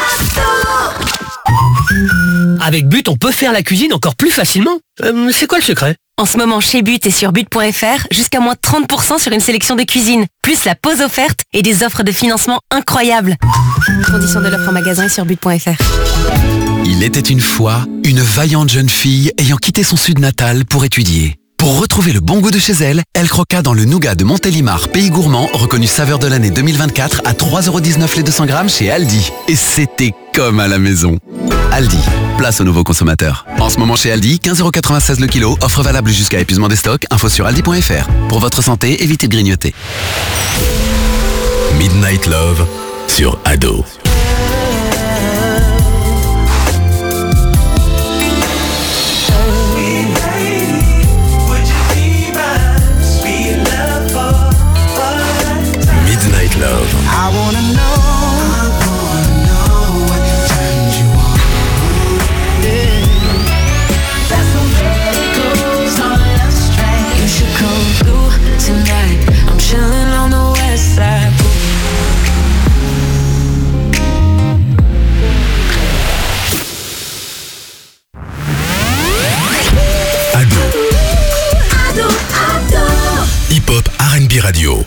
Avec But, on peut faire la cuisine encore plus facilement. Euh, c'est quoi le secret ? En ce moment, chez But et sur but point f r, jusqu'à moins trente pour cent sur une sélection de cuisine, plus la pause offerte et des offres de financement incroyables. Conditions de l'offre en magasin et sur but point f r. Il était une fois une vaillante jeune fille ayant quitté son sud natal pour étudier. Pour retrouver le bon goût de chez elle, elle croqua dans le nougat de Montélimar, pays gourmand, reconnu saveur de l'année deux mille vingt-quatre à trois euros dix-neuf les deux cents grammes chez Aldi. Et c'était comme à la maison. Aldi, place aux nouveaux consommateurs. En ce moment chez Aldi, quinze euros quatre-vingt-seize le kilo, offre valable jusqu'à épuisement des stocks, info sur aldi point f r. Pour votre santé, évitez de grignoter. Midnight Love sur Ado. Love. I wanna know, I wanna know what turned you on. Yeah. That's the way it goes on Love Train. You should come through tonight. I'm chilling on the west side. Ado. Ado, Ado. Hip-hop R and B radio.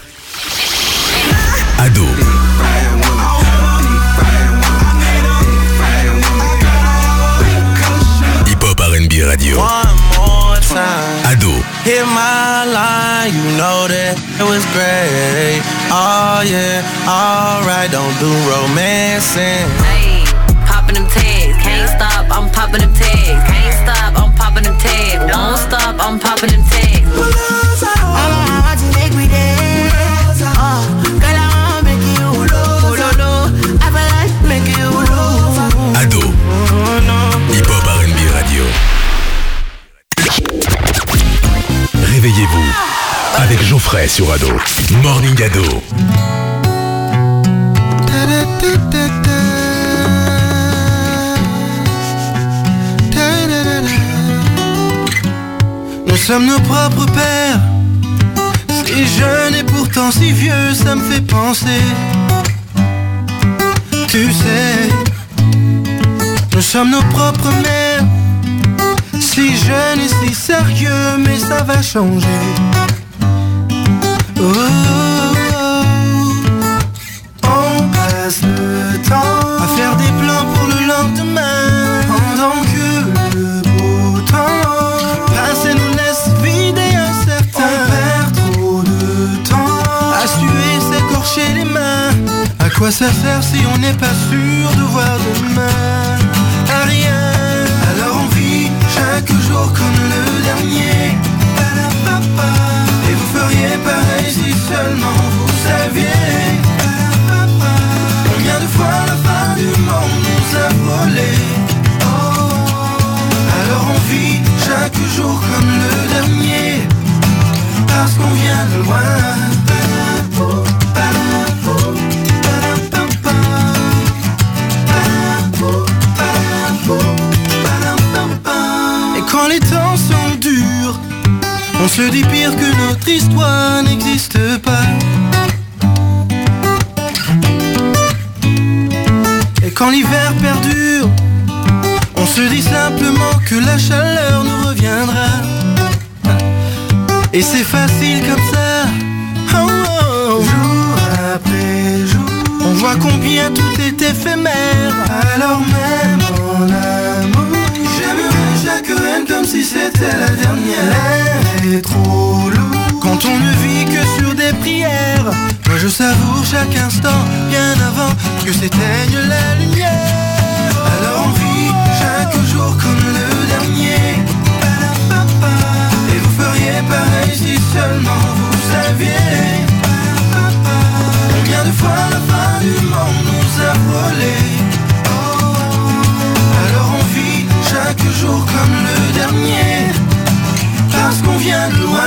Ado. Hip-hop R and B radio. Ado. Hit my line, you know that it was great. Oh yeah, alright, don't do romancing. Hey, popping them tags, can't stop, I'm popping them tags. Can't stop, I'm popping them tags. Won't stop, I'm popping them tags. Oh, what you make me dance? Oh, girl, I wanna make you lose. Oh, no, I feel like make you lose. Ado. Hip-hop R and B radio. Réveillez-vous avec Geoffrey sur Ado. Morning Ado. Nous sommes nos propres pères. Si jeune et pourtant si vieux, ça me fait penser. Tu sais, nous sommes nos propres mères. Si jeune et si sérieux, mais ça va changer. Oh, oh, oh. On passe le temps à faire des plans pour le lendemain, pendant que le beau temps passé nous laisse vider un certain. On perd trop de temps à suer, s'écorcher les mains. À quoi ça sert si on n'est pas sûr de voir demain? À rien. Alors on vit chaque jour comme le dernier. Et vous feriez pareil si seulement vous saviez. Combien de fois la fin du monde nous a volé. Alors on vit chaque jour comme le dernier, parce qu'on vient de loin. Et quand les temps sont durs, on se dit pire que notre histoire n'existe pas. Et quand l'hiver perdure, on se dit simplement que la chaleur nous reviendra. Et c'est facile comme ça, oh, oh. Jour après jour, on voit combien tout est éphémère. Alors même en amour, j'aimerais chaque haine comme si c'était la dernière. L'air est trop lourd quand on ne vit que sur des prières. Moi je savoure chaque instant bien avant que s'éteigne la lumière. Alors on vit chaque jour comme le dernier. Et vous feriez pareil si seulement vous saviez. Combien de fois la fin du monde nous a volé. Alors on vit chaque jour comme le dernier, parce qu'on vient de loin.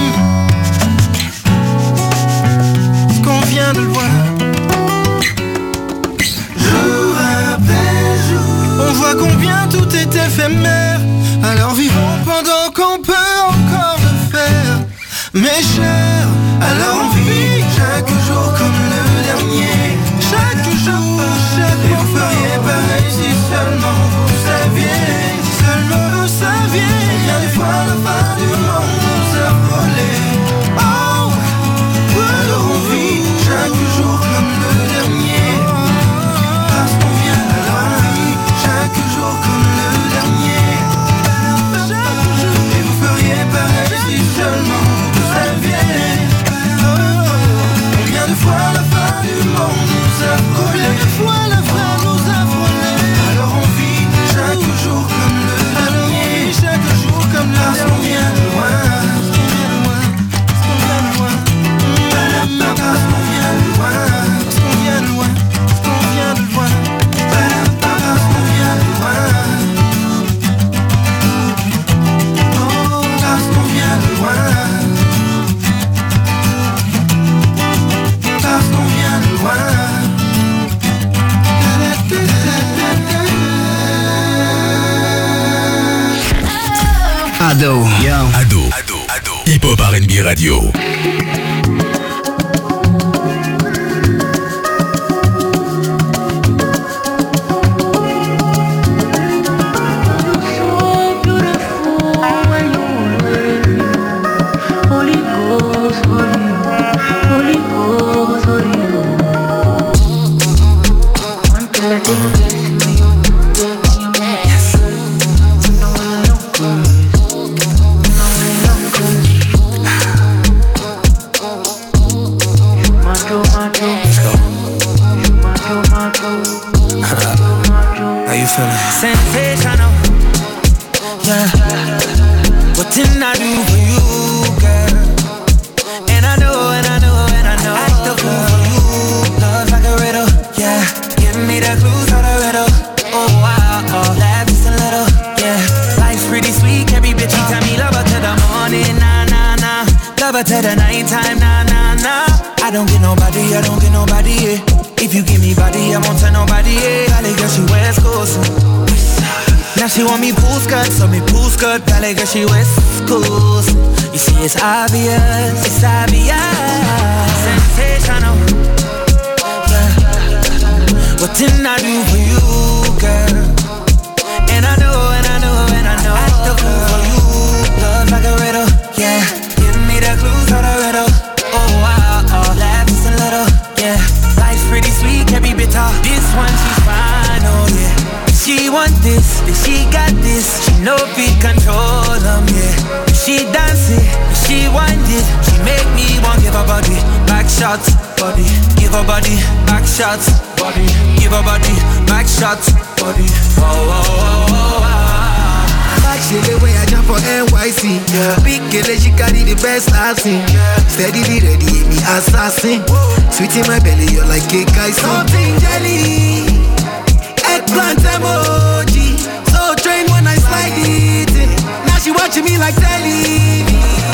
Mmh. Parce qu'on vient de loin. tout est éphémère. Alors vivons pendant qu'on peut encore le faire. Mes chers, alors on vit chaque jour comme le dernier. Chaque jour, chaque jour. Et vous feriez pareil si seulement vous saviez. Si seulement vous saviez. Bien des fois la fin du monde nous a volé. Oh, alors on vit chaque jour comme le dernier. Parce qu'on vient de la vie, chaque jour comme le dernier. Et vous feriez pareil si seulement vous saviez. Combien de fois la fin du monde nous a volé. Combien de fois la fin nous a volé. Alors on vit chaque jour comme le dernier. Chaque jour comme le dernier. Parce qu'on vient de loin. Parce qu'on vient de loin. Parce qu'on vient de loin. Parce qu'on vient de loin. Parce qu'on vient de loin. Parce qu'on vient de loin. Oh, parce qu'on vient de loin. Parce qu'on vient de loin. Ado. Ado. Ado. Ado. Hip Hop R and B Radio. Sensational, yeah. What didn't I do for you, girl? And I know, and I know, and I know. Act the fool for you, love like a riddle, yeah. Give me the clues of the riddle. Oh wow, oh, laugh just a little, yeah. Life's pretty sweet, can't be bitchy. Tell me love her to the morning, nah nah nah. Love her to the nighttime, nah nah nah. I don't get nobody, I don't get nobody, yeah. If you give me body, I won't tell nobody, yeah. Valley girl, she West Coast. Now she want me pool skirt, so me pool skirt. Valley girl, she West Coast. You see, it's obvious, it's obvious. Sensational, yeah. What didn't I do for you, girl? And I know, and I know, and I know. Act the fool for you, love like a riddle, yeah. Give me the clues of the riddle. Oh wow, oh, laugh just a little, yeah. Life's pretty sweet, can't be bitter. This one she's fine, oh yeah. She want this, then she got this. She know fit control them, yeah. She dance it, she want it. She make me want give her body back shots, body. Give her body back shots, body. Give her body back shots, body. Oh oh oh oh. oh. Back she the way I jump for N Y C. Yeah. Big girl, she carry the best I've seen. Yeah. Steadily ready, hit me assassin. Whoa. Sweet in my belly, you're like cake ice. Something jelly. Eggplant emoji. So trained when I slide it in. Now she watching me like telly.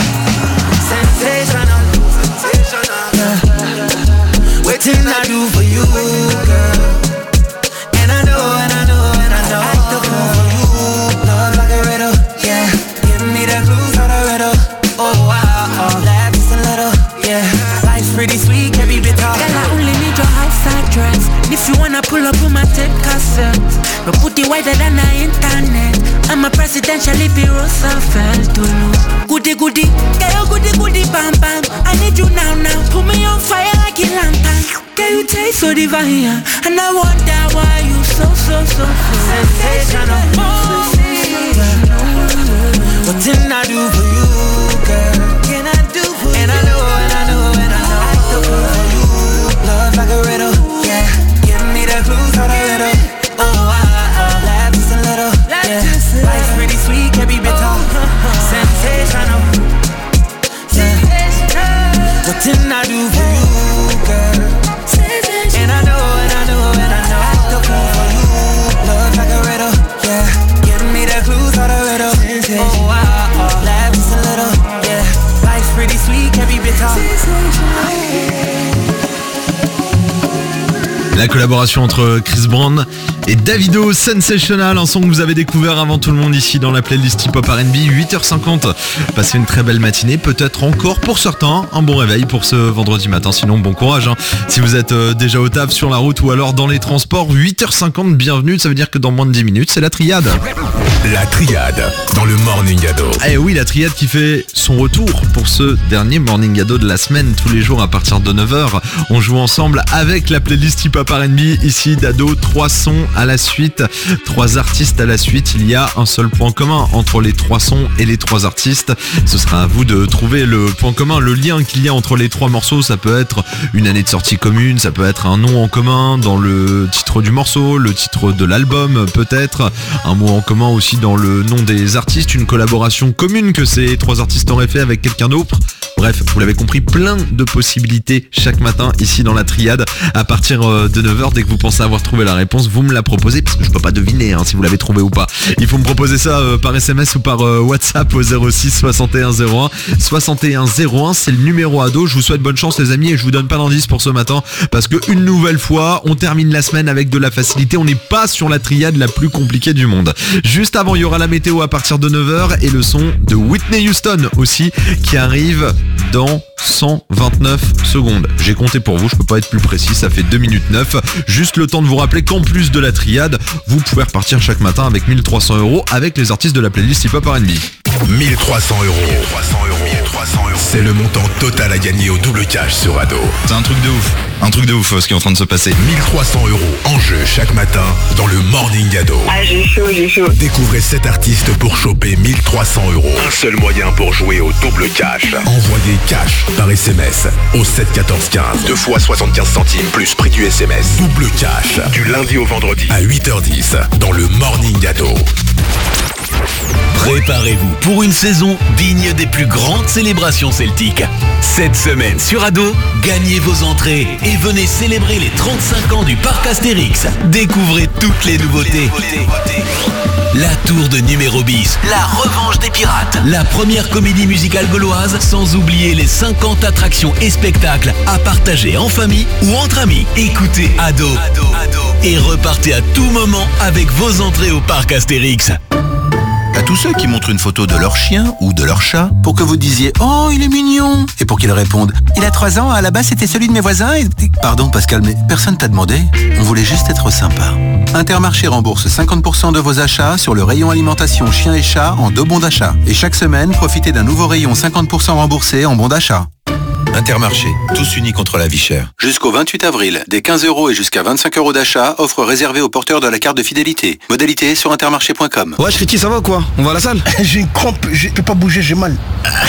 Sensational, sensational, yeah. Waiting I do for you, girl. And I know, and I know, and I know. Act the fool for you, love like a riddle, yeah. Give me the clues of the riddle. Oh wow, oh, laugh just a little, yeah. Life's pretty sweet, can't be bitter. Girl, I only need your outside dress. If you wanna pull up on my tape cassette, but put it wider than the internet. I'm a presidential if you Roosevelt to look. Goody goody, girl, goody goody, bam bam. I need you now now. Put me on fire like a lantern. Girl, you taste so divine, and I wonder why you so so so sensational. What didn't I do for you, girl? Can I do for you? And I know, and I know, and I know. Act the fool for you, love like a riddle, yeah. Give me the clues of the riddle. Oh, I, I, laugh just a little, yeah. Life's pretty sweet, can't be bitter. Sensational, yeah. What didn't I do for you, girl? And I know, and I know, and I know. Act the fool for you, love like a riddle, yeah. Give me the clues of the riddle. Oh, I, I, laugh just a little, yeah. Life's pretty sweet, can't be bitter. La collaboration entre Chris Brown Et Davido, Sensational, un son que vous avez découvert avant tout le monde ici dans la playlist hip-hop R and B, huit heures cinquante. Passez une très belle matinée, peut-être encore pour certains un bon réveil pour ce vendredi matin, sinon bon courage hein. Si vous êtes euh, déjà au taf, sur la route ou alors dans les transports, huit heures cinquante, bienvenue, ça veut dire que dans moins de dix minutes c'est la triade. La triade dans le Morning Ado. Eh oui, la triade qui fait son retour pour ce dernier Morning Ado de la semaine, tous les jours à partir de neuf heures. On joue ensemble avec la playlist hip-hop R and B ici d'Ado, trois sons à la suite, trois artistes à la suite. Il y a un seul point commun entre les trois sons et les trois artistes. Ce sera à vous de trouver le point commun, le lien qu'il y a entre les trois morceaux. Ça peut être une année de sortie commune, ça peut être un nom en commun dans le titre du morceau, le titre de l'album peut-être, un mot en commun aussi dans le nom des artistes, une collaboration commune que ces trois artistes auraient fait avec quelqu'un d'autre. Bref, vous l'avez compris, plein de possibilités chaque matin ici dans la triade à partir de neuf heures. Dès que vous pensez avoir trouvé la réponse, vous me la proposez parce que je peux pas deviner hein, si vous l'avez trouvé ou pas. Il faut me proposer ça euh, par S M S ou par euh, WhatsApp au zéro six soixante et un zéro un soixante et un zéro un. C'est le numéro Ado. Je vous souhaite bonne chance les amis et je vous donne pas d'indice pour ce matin parce que une nouvelle fois, on termine la semaine avec de la facilité. On n'est pas sur la triade la plus compliquée du monde. Juste avant, il y aura la météo à partir de neuf heures et le son de Whitney Houston aussi qui arrive dans cent vingt-neuf secondes. J'ai compté pour vous, je peux pas être plus précis, ça fait deux minutes neuf. Juste le temps de vous rappeler qu'en plus de la triade, vous pouvez repartir chaque matin avec mille trois cents euros avec les artistes de la playlist hip-hop R and B. mille trois cents euros. C'est le montant total à gagner au double cash sur Ado. C'est un truc de ouf. Un truc de ouf ce qui est en train de se passer. mille trois cents euros en jeu chaque matin dans le Morning Ado. Ah j'ai chaud, j'ai chaud. Découvrez sept artistes pour choper mille trois cents euros. Un seul moyen pour jouer au double cash. Envoyez cash par S M S au sept quatorze quinze. Deux fois soixante-quinze centimes plus prix du S M S. Double cash du lundi au vendredi à huit heures dix dans le Morning Ado. Préparez-vous pour une saison digne des plus grandes célébrations celtiques. Cette semaine sur Ado, gagnez vos entrées et venez célébrer les trente-cinq ans du parc Astérix. Découvrez toutes les nouveautés. La tour de numéro bis, la revanche des pirates, la première comédie musicale gauloise, sans oublier les cinquante attractions et spectacles à partager en famille ou entre amis. Écoutez Ado, Ado, Ado et repartez à tout moment avec vos entrées au parc Astérix. À tous ceux qui montrent une photo de leur chien ou de leur chat pour que vous disiez « Oh, il est mignon !» et pour qu'ils répondent « Il a trois ans, à la base c'était celui de mes voisins et... » Pardon Pascal, mais personne t'a demandé. On voulait juste être sympa. Intermarché rembourse cinquante pour cent de vos achats sur le rayon alimentation chien et chat en deux bons d'achat. Et chaque semaine, profitez d'un nouveau rayon cinquante pour cent remboursé en bons d'achat. Intermarché, tous unis contre la vie chère. Jusqu'au vingt-huit avril, des quinze euros et jusqu'à vingt-cinq euros d'achat, offre réservée aux porteurs de la carte de fidélité. Modalité sur intermarché point com. Ouais, Shriti, ça va quoi? On va à la salle? J'ai une crampe, je peux pas bouger, j'ai mal.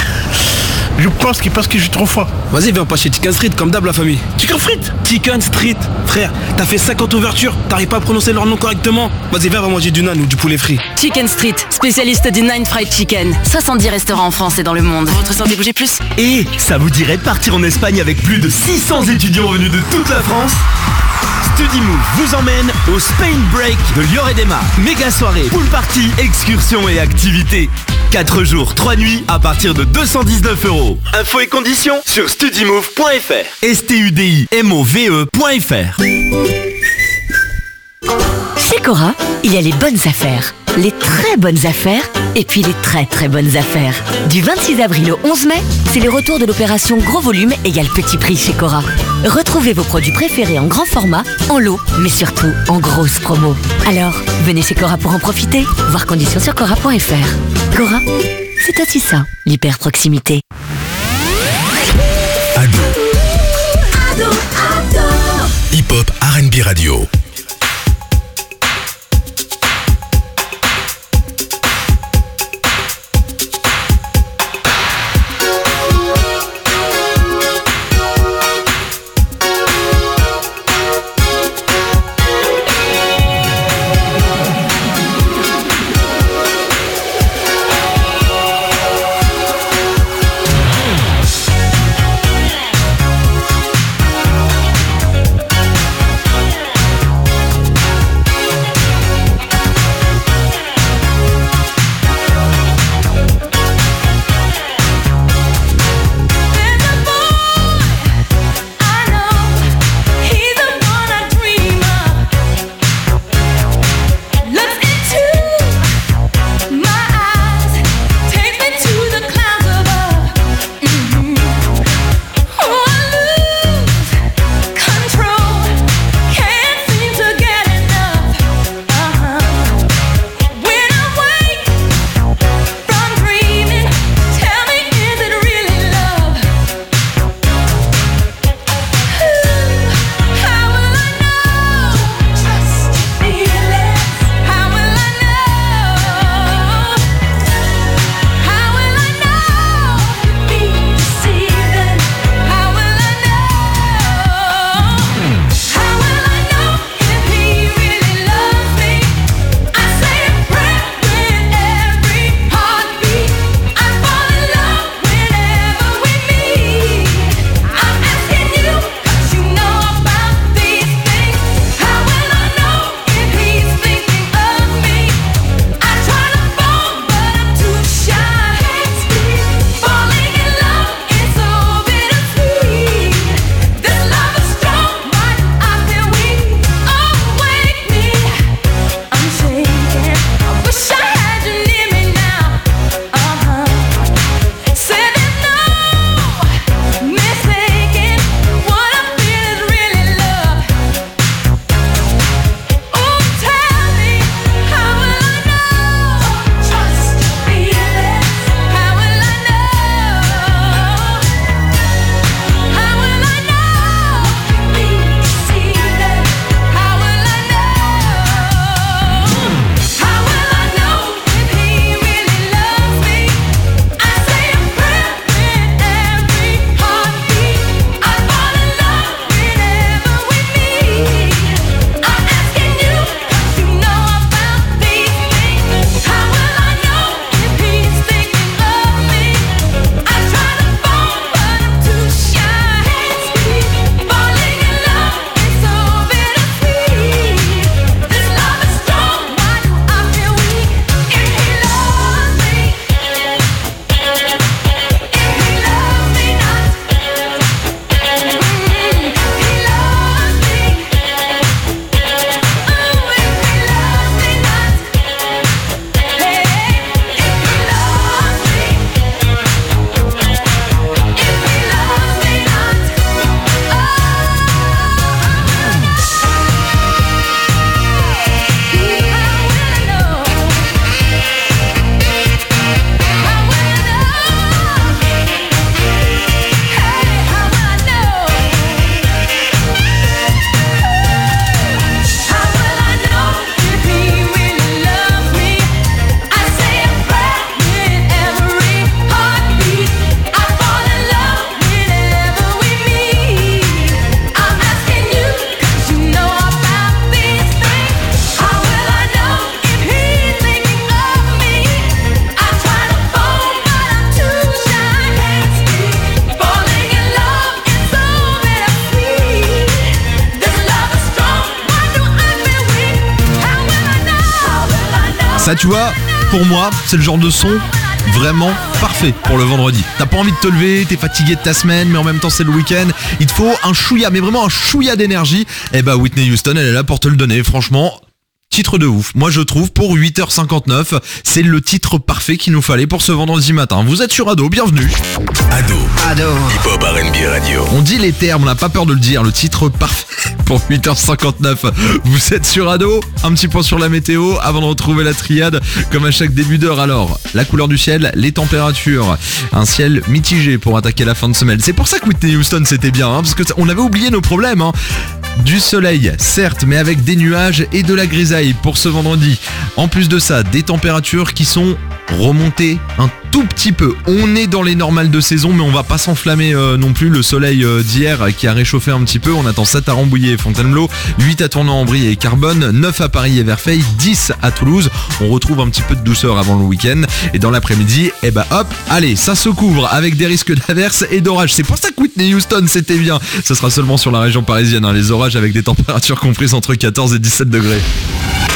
Je pense qu'il parce que j'ai trop faim. Vas-y, viens pas chez Chicken Street, comme d'hab la famille. Chicken Street? Chicken Street, frère, t'as fait cinquante ouvertures, t'arrives pas à prononcer leur nom correctement. Vas-y, viens, va manger du nan ou du poulet frit. Chicken Street, spécialiste du Nine Fried Chicken. soixante-dix restaurants en France et dans le monde. Votre santé bouger plus? Et ça vous dirait de partir en Espagne avec plus de six cents étudiants venus de toute la France? StudyMove vous emmène au Spain Break de Lloret-des-Mars. Méga soirée, pool party, excursions et activités. quatre jours, trois nuits à partir de deux cent dix-neuf euros. Infos et conditions sur studimove point f r. S T U D I M O V E point f r. Chez Cora, il y a les bonnes affaires, les très bonnes affaires et puis les très très bonnes affaires. Du vingt-six avril au onze mai, c'est le retour de l'opération Gros Volume égale Petit Prix chez Cora. Retrouvez vos produits préférés en grand format, en lot, mais surtout en grosse promo. Alors, venez chez Cora pour en profiter. Voir conditions sur cora point f r. Cora, c'est aussi ça, l'hyper proximité. Ado. Ado, Ado. Hip-hop R and B Radio. Ça, tu vois, pour moi, c'est le genre de son vraiment parfait pour le vendredi. T'as pas envie de te lever, t'es fatigué de ta semaine, mais en même temps c'est le week-end. Il te faut un chouïa, mais vraiment un chouïa d'énergie. Et bah Whitney Houston, elle est là pour te le donner. Franchement, titre de ouf. Moi je trouve pour huit heures cinquante-neuf, c'est le titre parfait qu'il nous fallait pour ce vendredi matin. Vous êtes sur Ado, bienvenue. Ado. Ado. Hip-hop R and B Radio. On dit les termes, on n'a pas peur de le dire. Le titre parfait pour huit heures cinquante-neuf. Vous êtes sur Ado. Un petit point sur la météo avant de retrouver la triade comme à chaque début d'heure. Alors, la couleur du ciel, les températures, un ciel mitigé pour attaquer la fin de semaine. C'est pour ça que Whitney Houston c'était bien, hein, parce que on avait oublié nos problèmes. Hein. Du soleil, certes, mais avec des nuages et de la grisaille pour ce vendredi. En plus de ça, des températures qui sont remontées un tout petit peu. On est dans les normales de saison, mais on va pas s'enflammer euh, non plus. Le soleil euh, d'hier qui a réchauffé un petit peu. On attend sept à Rambouillet et Fontainebleau, huit à Tournan-en-Brie et Carbone, neuf à Paris et Verfeil, dix à Toulouse. On retrouve un petit peu de douceur avant le week-end. Et dans l'après-midi, eh bah hop, allez, ça se couvre avec des risques d'averses et d'orages. C'est pour ça que Whitney Houston, c'était bien. Ça sera seulement sur la région parisienne, hein, les orages avec des températures comprises entre quatorze et dix-sept degrés.